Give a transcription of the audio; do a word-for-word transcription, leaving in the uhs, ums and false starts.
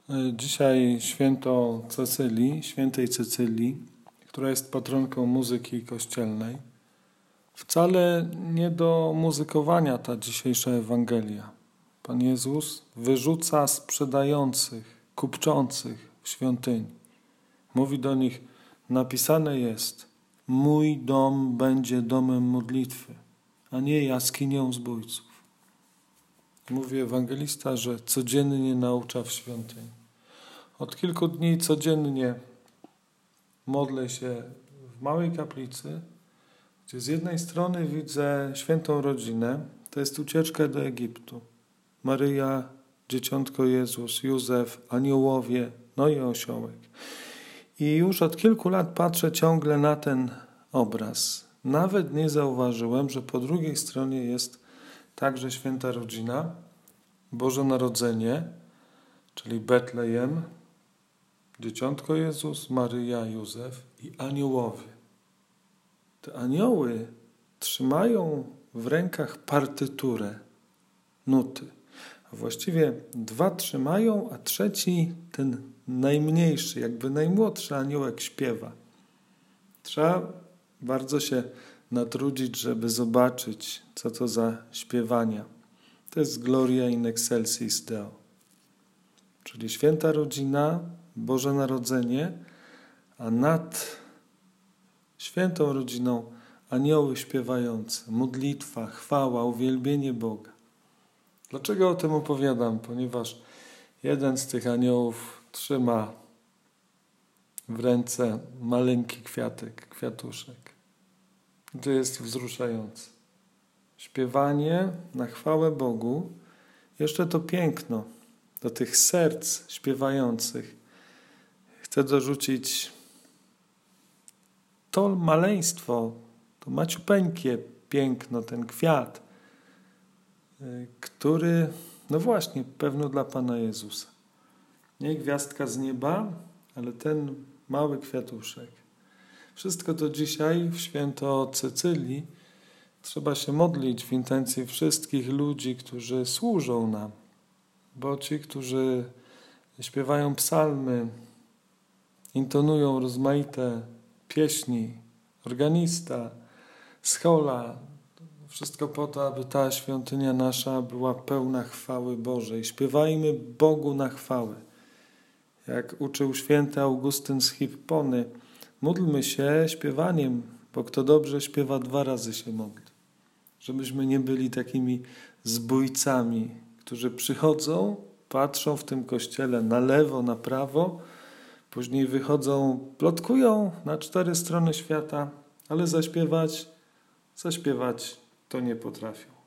Dzisiaj święto Cecylii, świętej Cecylii, która jest patronką muzyki kościelnej. Wcale nie do muzykowania ta dzisiejsza Ewangelia. Pan Jezus wyrzuca sprzedających, kupczących w świątyni. Mówi do nich, napisane jest, mój dom będzie domem modlitwy, a nie jaskinią zbójców. Mówi ewangelista, że codziennie naucza w świątyni. Od kilku dni codziennie modlę się w małej kaplicy, gdzie z jednej strony widzę świętą rodzinę, to jest ucieczka do Egiptu. Maryja, Dzieciątko Jezus, Józef, aniołowie, no i osiołek. I już od kilku lat patrzę ciągle na ten obraz. Nawet nie zauważyłem, że po drugiej stronie jest także święta rodzina, Boże Narodzenie, czyli Betlejem, Dzieciątko Jezus, Maryja, Józef i aniołowie. Te anioły trzymają w rękach partyturę, nuty. A właściwie dwa trzymają, a trzeci, ten najmniejszy, jakby najmłodszy aniołek śpiewa. Trzeba bardzo się natrudzić, żeby zobaczyć, co to za śpiewania. To jest Gloria in excelsis Deo. Czyli święta rodzina, Boże Narodzenie, a nad świętą rodziną anioły śpiewające, modlitwa, chwała, uwielbienie Boga. Dlaczego o tym opowiadam? Ponieważ jeden z tych aniołów trzyma w ręce maleńki kwiatek, kwiatuszek. To jest wzruszające. Śpiewanie na chwałę Bogu, jeszcze to piękno do tych serc śpiewających. Chcę dorzucić to maleństwo, to maciupeńkie piękno, ten kwiat, który, no właśnie, pewno dla Pana Jezusa. Nie gwiazdka z nieba, ale ten mały kwiatuszek. Wszystko to dzisiaj w święto Cecylii trzeba się modlić w intencji wszystkich ludzi, którzy służą nam. Bo ci, którzy śpiewają psalmy, intonują rozmaite pieśni, organista, schola, wszystko po to, aby ta świątynia nasza była pełna chwały Bożej. Śpiewajmy Bogu na chwałę. Jak uczył święty Augustyn z Hippony, módlmy się śpiewaniem, bo kto dobrze śpiewa, dwa razy się modli. Żebyśmy nie byli takimi zbójcami, którzy przychodzą, patrzą w tym kościele na lewo, na prawo, później wychodzą, plotkują na cztery strony świata, ale zaśpiewać, zaśpiewać to nie potrafią.